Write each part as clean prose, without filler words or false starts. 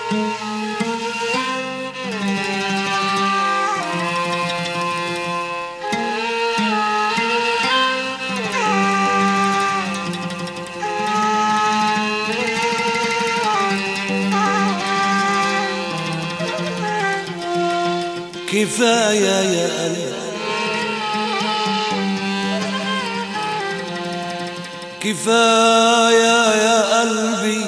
كفاية يا قلبي كفاية يا قلبي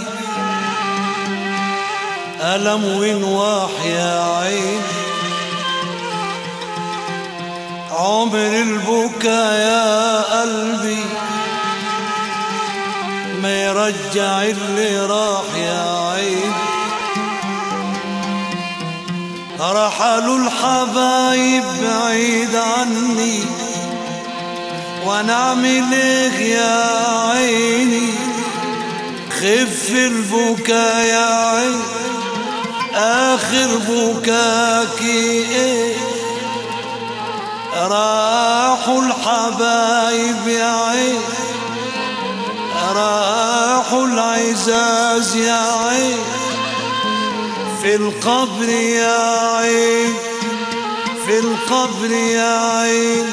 ألم ونواح يا عين عمر البكا يا قلبي ما يرجع اللي راح يا عين رحلوا الحبايب بعيد عني وانا اعمل ايه يا عيني خف البكا يا عين اخر بكاكي ايه راحوا الحبايب يا عين راحوا العزاز يا عين في القبر يا عين في القبر يا عين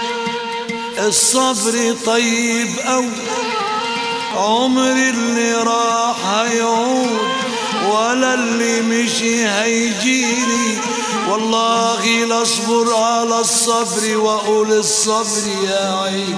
الصبر طيب أوي عمر اللي راح هيعود ولا اللي مشي هيجيلي والله لاصبر على الصبر واقول الصبر يا عين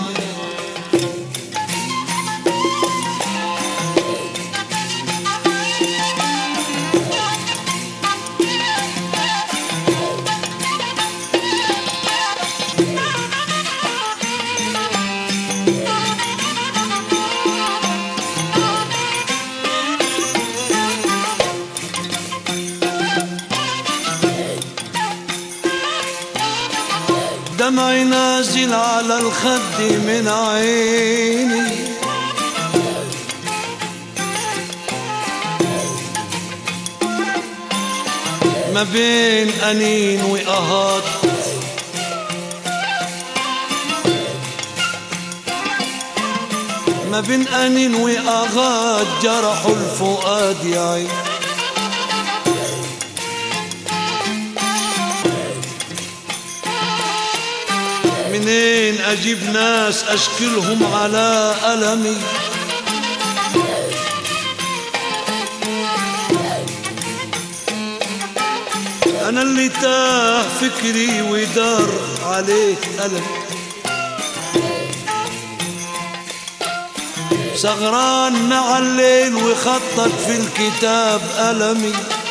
دمعي نازل على الخد من عيني ما بين أنين وأهات ما بين أنين وأغات جرحوا الفؤاد يا عين منين أجيب ناس أشكلهم على ألمي أنا اللي تاه فكري ودار عليه ألم سغران مع الليل وخطط في الكتاب ألمي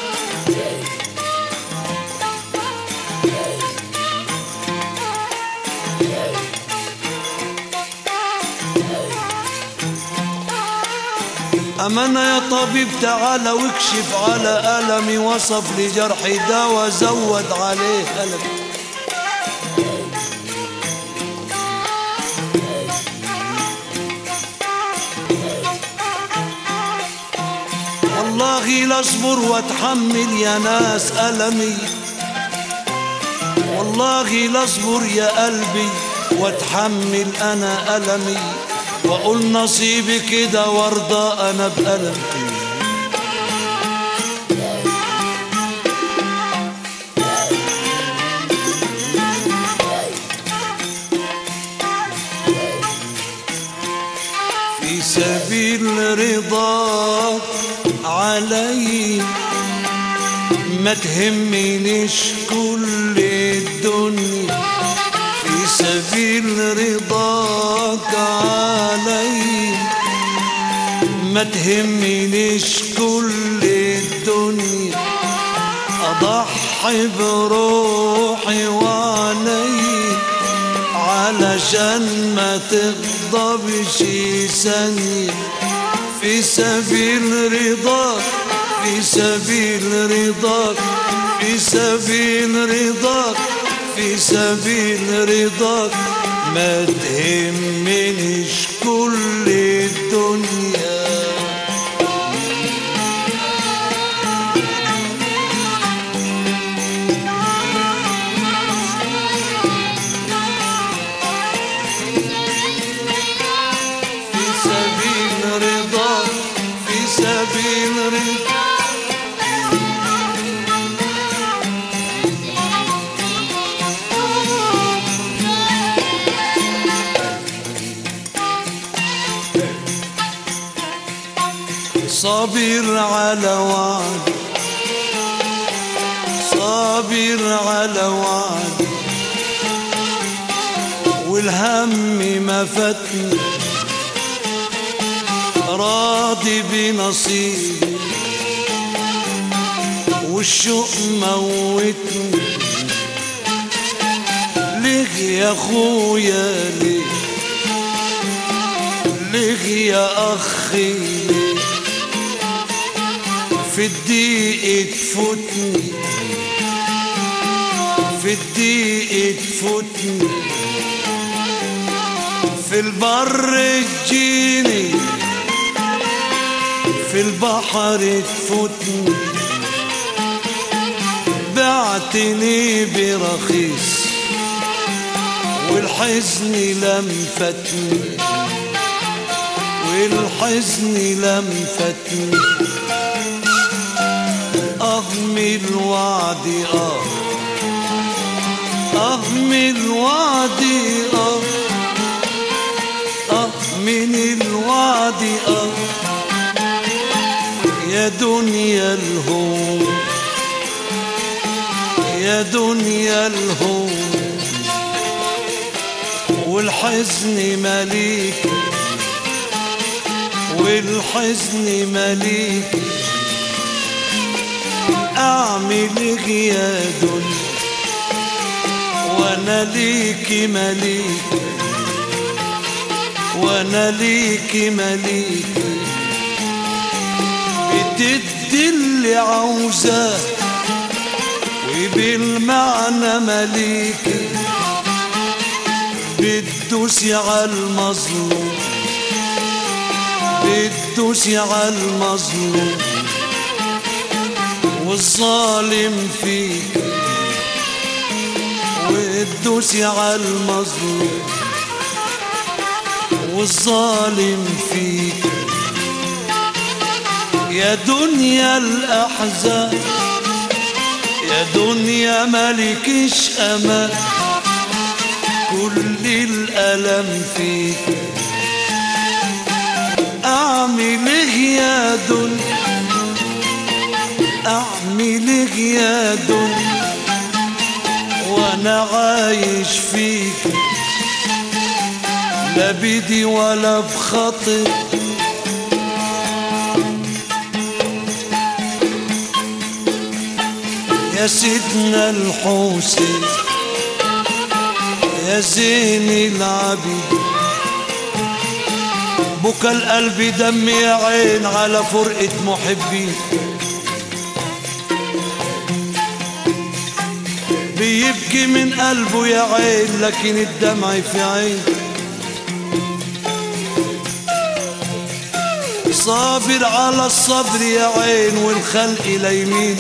أمانة يا طبيب تعال واكشف على ألمي وصف لي جرحي داوى زود عليه ألمي والله لاصبر واتحمل يا ناس ألمي والله لاصبر يا قلبي واتحمل أنا ألمي وأقول نصيبي كده وارضى أنا بألم في سبيل رضاك علي ما تهمنيش كل الدنيا في سبيل رضاك علي ما تهمنيش كل الدنيا أضحي بروحي وعيني علشان ما تغضبش ثانية في سبيل رضاك في سبيل رضاك في سبيل رضاك في سبيل رضاك ما تهمنيش كل الدنيا في سبيل رضاك في سبيل رضاك صابر على وعد، صابر على وعد، والهم ما فاتني، راضي بنصيبي، والشوق موتني. ليه يا خويا ليه، ليه يا أخي ليه، في الضيق تفوتني، في الضيق تفوتني، في البر تجيني، في البحر تفوتني. بعتني برخيص والحزن لم فاتني، والحزن لم فاتني. من الوعد من الوعد من الوعد يا دنيا الهوم، يا دنيا الهوم، والحزن مليك، والحزن مليك. أعمل يا دنيا وأنا ليك مليك، وأنا ليك مليك. بتدي اللي عاوزاه وبالمعنى مليك، بتدوسي على المظلوم، بتدوسي على المظلوم، والظالم فيك، وتدوسي على المظلوم، والظالم فيك. يا دنيا الأحزان، يا دنيا مالكش أمان، كل الألم فيك. أعمل إيه يا دنيا، أعمل إيه يا دنيا وأنا عايش فيك، لا بدي ولا بخطر. يا سيدنا الحسين يا زين العبيد، بكى القلب دم يا عين على فرقة محبين. بيبكي من قلبه يا عين لكن الدمع في عين. صابر على الصبر يا عين والخلق ليمين.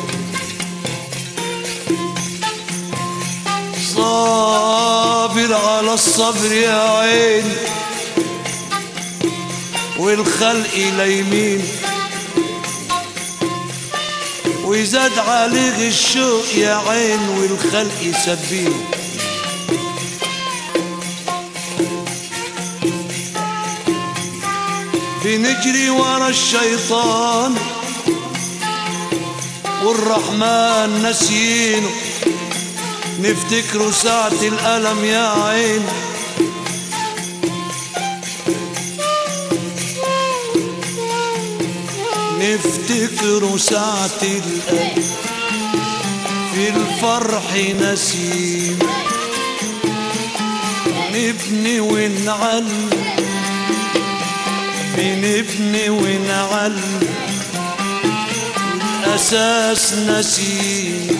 صابر على الصبر يا عين والخلق ليمين، ويزاد عليه الشوق يا عين والخلق سبين. بنجري ورا الشيطان والرحمن نسينه، نفتكره ساعة الألم يا عين. نفتكره ساعة الألم، في الفرح نسيم. نبني ونعلم، بنبني ونعلم، والأساس نسيم.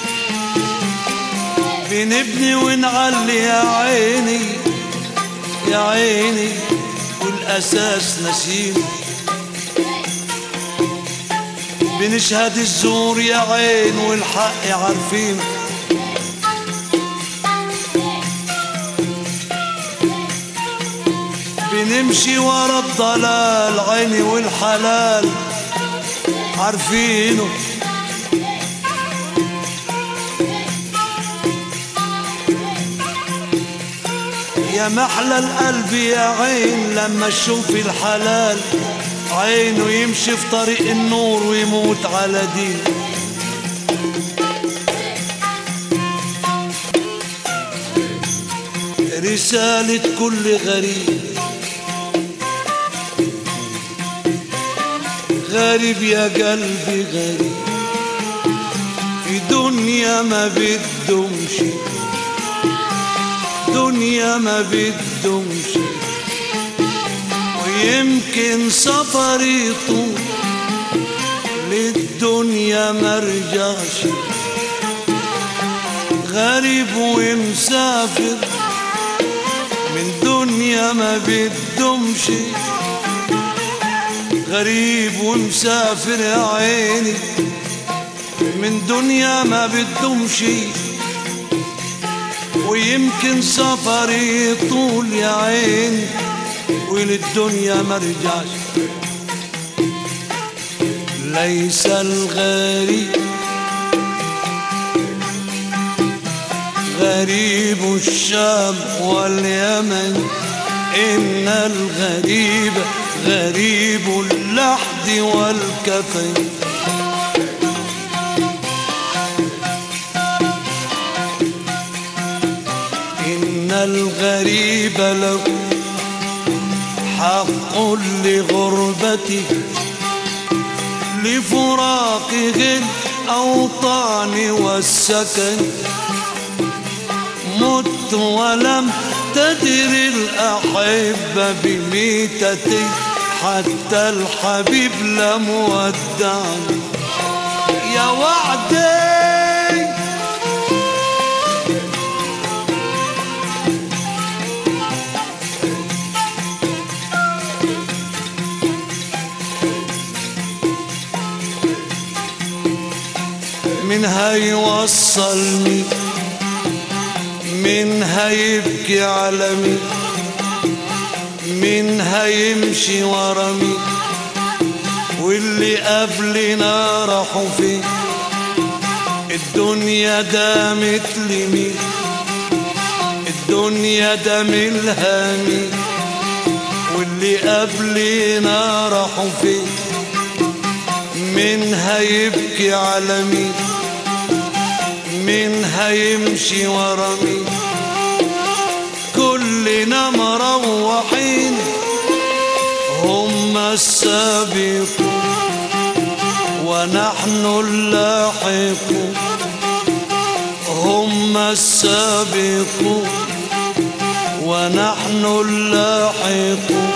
بنبني ونعلي يا عيني يا عيني، والأساس نسيم. بنشهد الزور يا عين والحق عارفين. بنمشي ورا الضلال عيني والحلال عارفينه. يا محلى القلب يا عين لما تشوفي الحلال عينه يمشي في طريق النور ويموت على دين. رسالة كل غريب، غريب يا قلبي غريب في دنيا ما بدهمش، دنيا ما بدهمش. ويمكن سفري طول للدنيا مرجعش، غريب ومسافر من دنيا ما بدهمش، غريب ومسافر يا عيني من دنيا ما بدهمش. ويمكن سفري طول يا عيني وللدنيا مرجعش. ليس الغريب غريب الشام واليمن، إن الغريب غريب اللحد والكفن. إن الغريب له حق لغربته، لفراقه الأوطان والسكن. مت ولم تدر الأحبة بميتتي، حتى الحبيب لم ودعني يا وعدي. من هيوصلني، من هيبكي على مين، من هيمشي ورا مين، واللي قبلنا راحوا فين. الدنيا دامت لمين، الدنيا ده ملها مين، واللي قبلنا راحوا فين. من هيبكي على مين، من هيمشي ورا مين، كلنا مروحين هم السابقون ونحن اللاحقون. هم السابقون ونحن اللاحقون.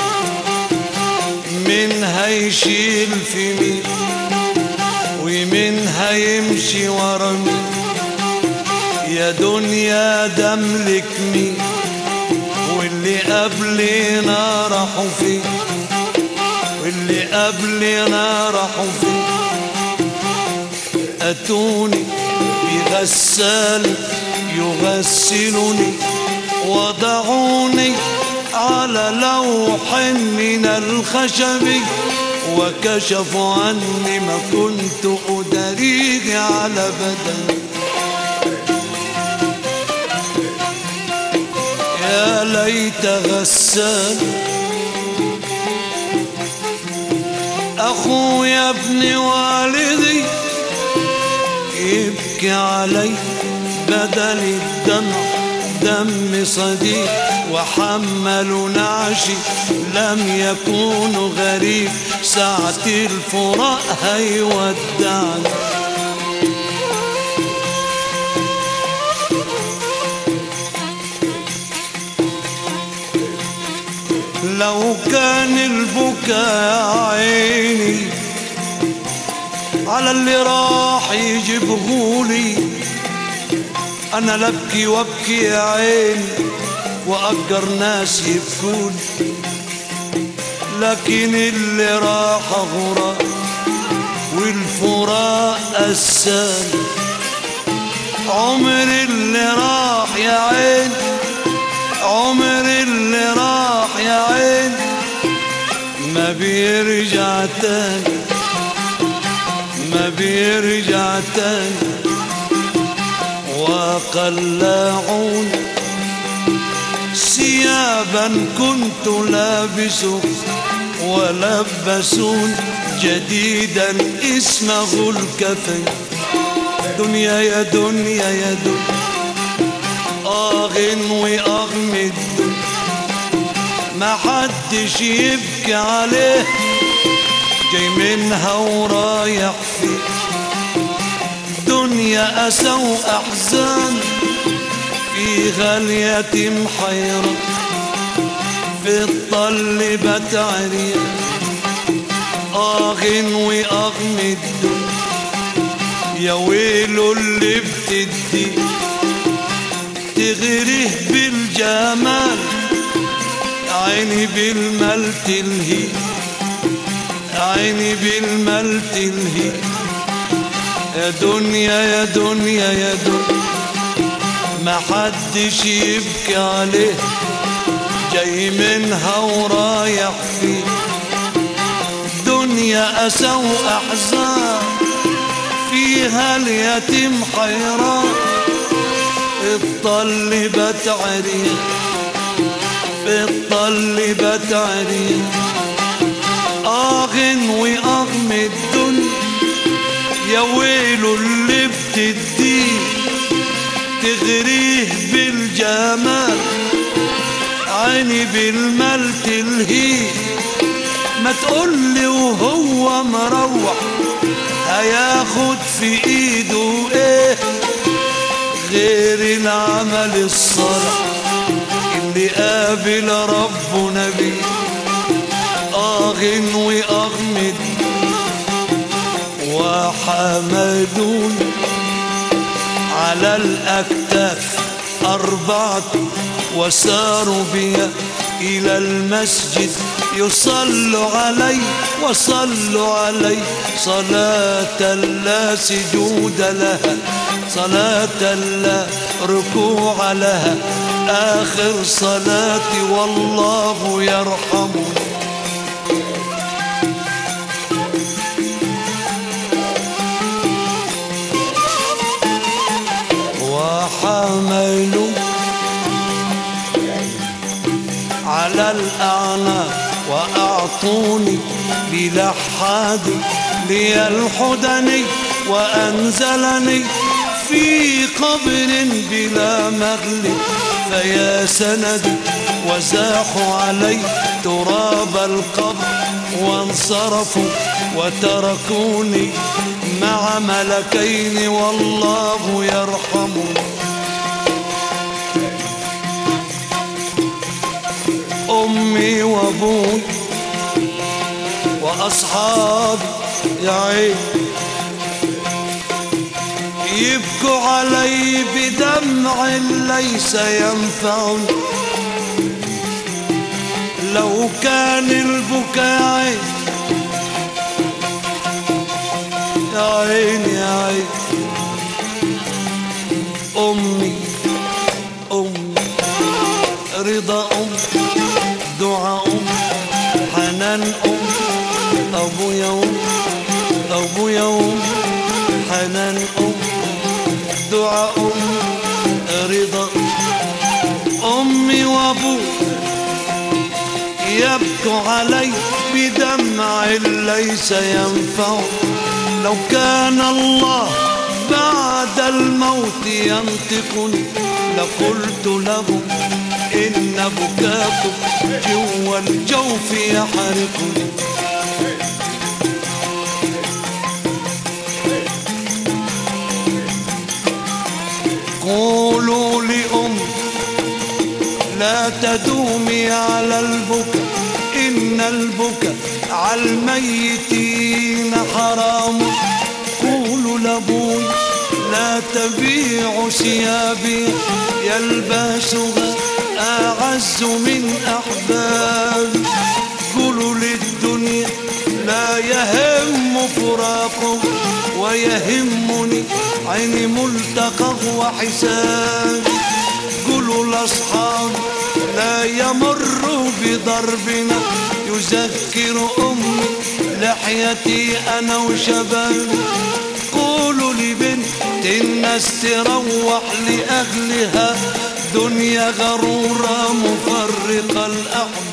من هيشيل في مين، ومن هيمشي ورا مين. يا دنيا دملك مين، واللي قبلنا راحوا فين، واللي قبلنا راحوا فين. أتوني بغسال يغسلني، وضعوني على لوح من الخشب، وكشفوا عني ما كنت أدريه على بدني. يا ليت غسال أخويا ابن والدي يبكي علي بدل الدمع دم صديق، وحمل نعشي لم يكون غريب، ساعة الفراق هيودعني. لو كان البكاء عيني على اللي راح يجيبهولي، أنا لبكي وابكي يا عيني وأجر ناس يبكوني. لكن اللي راح غراب والفراق قساني، عمر اللي راح يا عيني، عمر اللي راح يا عيني ما بيرجع تاني، ما بيرجع تاني. وقلعوني ثيابا كنت لابسه ولبسون جديدا اسمه الكفن. دنيا يا دنيا يا دنيا وأغمد، ما حدش يبكي عليه، جاي منها ورايح فيه. دنيا أسى وأحزان، فيها اليتيم حيران، في الطلبة عريان. وأغمد يا ويلو اللي بتدي تغريه بالجمال، عيني بالمال تلهي، عيني بالمال تلهي. يا دنيا يا دنيا يا دنيا ما حدش يبكي عليه، جاي منها ورايح فيه. دنيا أسى وأحزان، فيها اليتيم حيران، الطلبة عريان، في الطلبة عريان. وأغمد الدنيا يا ويلو اللي بتديه تغريه بالجمال، عيني بالمال تلهيه. ما تقولي وهو مروح هياخد في ايده ايه غير العمل الصالح اللي قابل ربنا بيه. وأغمد وحملون على الأكتاف 4 وساروا بي إلى المسجد يصلوا علي وصلوا علي صلاة لا سجود لها، صلاة لا ركوع لها، آخر صلاتي والله يرحمني. وحملوا على الأعناق وأعطوني بلحاد لي الحدني، وأنزلني في قبر بلا مغل فيا سندي، وزاحوا علي تراب القبر وانصرفوا وتركوني مع ملكين والله يرحمني. أمي وأبوي وأصحابي يا عين يبكوا علي بدمع ليس ينفعني، لو كان البكاء يا عين يا عين. أمي رضا دعاء حنان أبويا حنان دعاء رضا. أمي وأبوي يبكوا علي بدمع ليس ينفع، لو كان الله بعد الموت ينطقني لقلت لهم إن بكاكم جوا الجوف يحرقني. قولوا لأمي لا تدومي على البكاء، إن البكاء على الميتين حرام. قولوا لأبوي لا تبيع ثيابي يلبسها أعز من أحبابي. قولوا للدنيا لا يهم فراقه ويهمني عيني ملتقى وحسابي. قولوا لأصحابي لا يمر بضربنا يذكر أمي لحيتي أنا وشبابي. قولوا لبنت الناس تروح لأهلها دنيا غرورة مفرقة الأحباب.